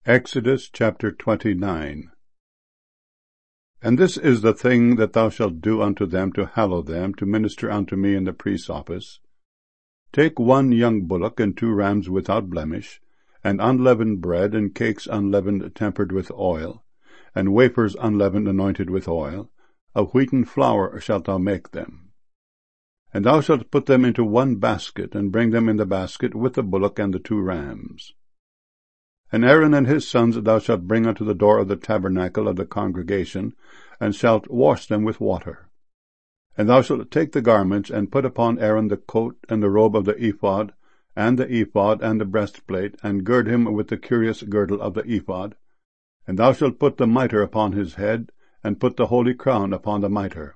Exodus chapter 29. And this is the thing that thou shalt do unto them to hallow them, to minister unto me in the priest's office. Take 1 young bullock and 2 rams without blemish, and unleavened bread, and cakes unleavened tempered with oil, and wafers unleavened anointed with oil. Of wheaten flour shalt thou make them. And thou shalt put them into 1 basket, and bring them in the basket with the bullock and the 2 rams. And Aaron and his sons thou shalt bring unto the door of the tabernacle of the congregation, and shalt wash them with water. And thou shalt take the garments, and put upon Aaron the coat and the robe of the ephod, and the breastplate, and gird him with the curious girdle of the ephod. And thou shalt put the mitre upon his head, and put the holy crown upon the mitre.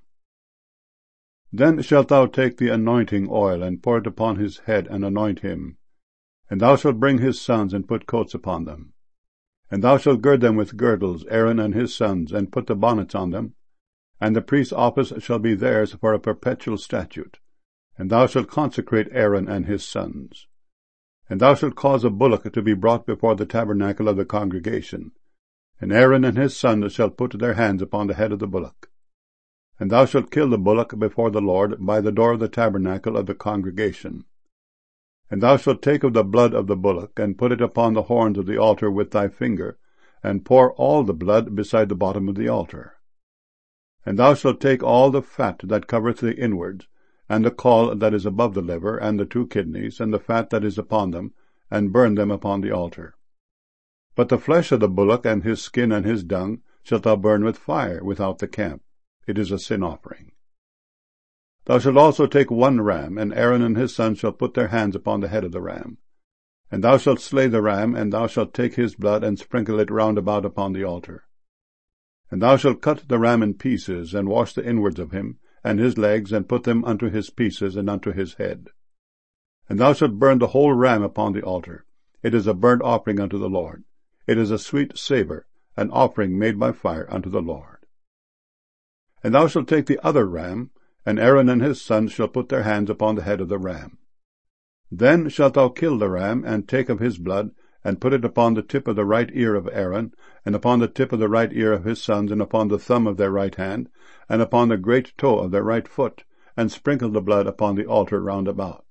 Then shalt thou take the anointing oil, and pour it upon his head, and anoint him. And thou shalt bring his sons, and put coats upon them. And thou shalt gird them with girdles, Aaron and his sons, and put the bonnets on them. And the priest's office shall be theirs for a perpetual statute. And thou shalt consecrate Aaron and his sons. And thou shalt cause a bullock to be brought before the tabernacle of the congregation. And Aaron and his sons shall put their hands upon the head of the bullock. And thou shalt kill the bullock before the Lord by the door of the tabernacle of the congregation. And thou shalt take of the blood of the bullock, and put it upon the horns of the altar with thy finger, and pour all the blood beside the bottom of the altar. And thou shalt take all the fat that covereth the inwards, and the caul that is above the liver, and the 2 kidneys, and the fat that is upon them, and burn them upon the altar. But the flesh of the bullock, and his skin, and his dung, shalt thou burn with fire without the camp. It is a sin offering. Thou shalt also take 1 ram, and Aaron and his sons shall put their hands upon the head of the ram. And thou shalt slay the ram, and thou shalt take his blood, and sprinkle it round about upon the altar. And thou shalt cut the ram in pieces, and wash the inwards of him, and his legs, and put them unto his pieces, and unto his head. And thou shalt burn the whole ram upon the altar. It is a burnt offering unto the Lord. It is a sweet savour, an offering made by fire unto the Lord. And thou shalt take the other ram, and Aaron and his sons shall put their hands upon the head of the ram. Then shalt thou kill the ram, and take of his blood, and put it upon the tip of the right ear of Aaron, and upon the tip of the right ear of his sons, and upon the thumb of their right hand, and upon the great toe of their right foot, and sprinkle the blood upon the altar round about.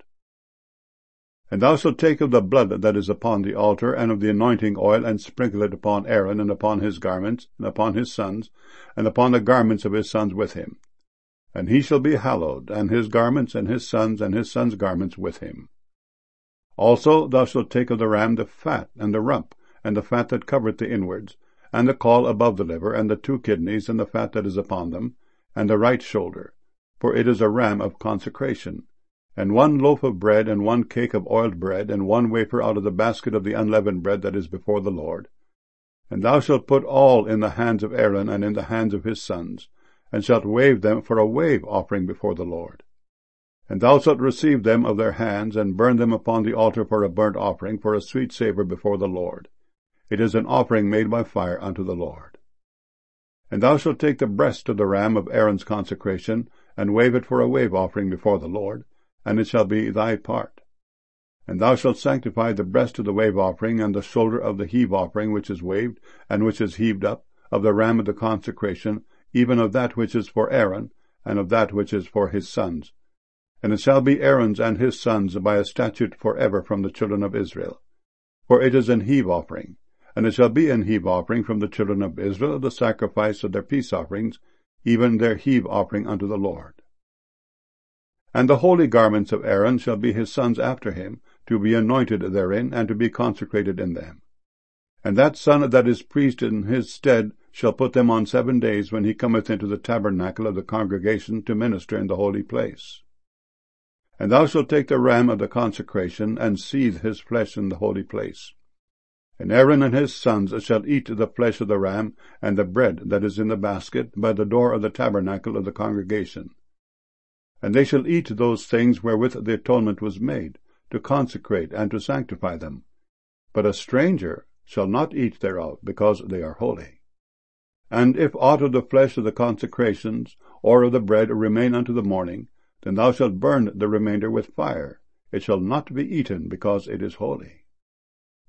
And thou shalt take of the blood that is upon the altar, and of the anointing oil, and sprinkle it upon Aaron, and upon his garments, and upon his sons, and upon the garments of his sons with him. And he shall be hallowed, and his garments, and his sons' garments with him. Also thou shalt take of the ram the fat, and the rump, and the fat that covereth the inwards, and the caul above the liver, and the 2 kidneys, and the fat that is upon them, and the right shoulder, for it is a ram of consecration, and 1 loaf of bread, and 1 cake of oiled bread, and 1 wafer out of the basket of the unleavened bread that is before the Lord. And thou shalt put all in the hands of Aaron, and in the hands of his sons, and shalt wave them for a wave offering before the Lord. And thou shalt receive them of their hands, and burn them upon the altar for a burnt offering, for a sweet savour before the Lord. It is an offering made by fire unto the Lord. And thou shalt take the breast of the ram of Aaron's consecration, and wave it for a wave offering before the Lord, and it shall be thy part. And thou shalt sanctify the breast of the wave offering, and the shoulder of the heave offering which is waved, and which is heaved up, of the ram of the consecration, even of that which is for Aaron, and of that which is for his sons. And it shall be Aaron's and his sons by a statute for ever from the children of Israel. For it is an heave offering, and it shall be an heave offering from the children of Israel, the sacrifice of their peace offerings, even their heave offering unto the Lord. And the holy garments of Aaron shall be his sons after him, to be anointed therein, and to be consecrated in them. And that son that is priest in his stead shall put them on 7 days, when he cometh into the tabernacle of the congregation to minister in the holy place. And thou shalt take the ram of the consecration, and seethe his flesh in the holy place. And Aaron and his sons shall eat the flesh of the ram, and the bread that is in the basket, by the door of the tabernacle of the congregation. And they shall eat those things wherewith the atonement was made, to consecrate and to sanctify them. But a stranger shall not eat thereof, because they are holy. And if aught of the flesh of the consecrations, or of the bread, remain unto the morning, then thou shalt burn the remainder with fire. It shall not be eaten, because it is holy.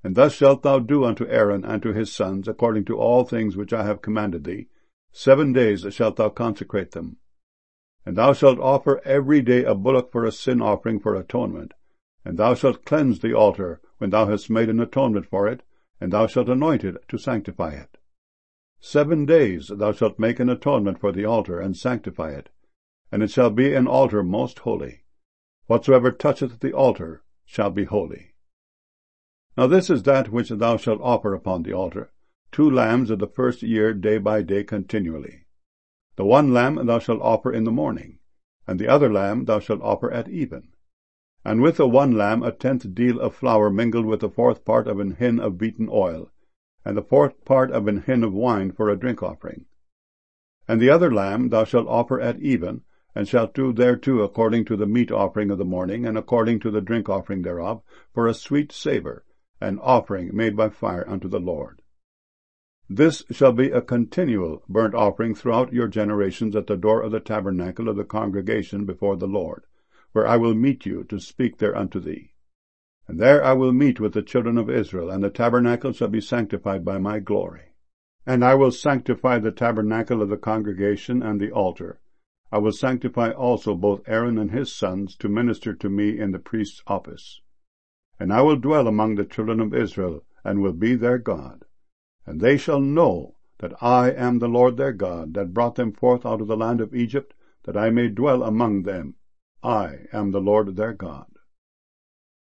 And thus shalt thou do unto Aaron and to his sons, according to all things which I have commanded thee. 7 days shalt thou consecrate them. And thou shalt offer every day a bullock for a sin offering for atonement. And thou shalt cleanse the altar when thou hast made an atonement for it, and thou shalt anoint it to sanctify it. 7 days thou shalt make an atonement for the altar, and sanctify it, and it shall be an altar most holy. Whatsoever toucheth the altar shall be holy. Now this is that which thou shalt offer upon the altar, 2 lambs of the first year day by day continually. The 1 lamb thou shalt offer in the morning, and the other lamb thou shalt offer at even. And with the 1 lamb 1/10 deal of flour mingled with the 4th part of an hin of beaten oil, and the 4th part of an hin of wine for a drink offering. And the other lamb thou shalt offer at even, and shalt do thereto according to the meat offering of the morning, and according to the drink offering thereof, for a sweet savour, an offering made by fire unto the Lord. This shall be a continual burnt offering throughout your generations at the door of the tabernacle of the congregation before the Lord, where I will meet you to speak there unto thee. And there I will meet with the children of Israel, and the tabernacle shall be sanctified by my glory. And I will sanctify the tabernacle of the congregation and the altar. I will sanctify also both Aaron and his sons to minister to me in the priest's office. And I will dwell among the children of Israel, and will be their God. And they shall know that I am the Lord their God, that brought them forth out of the land of Egypt, that I may dwell among them. I am the Lord their God.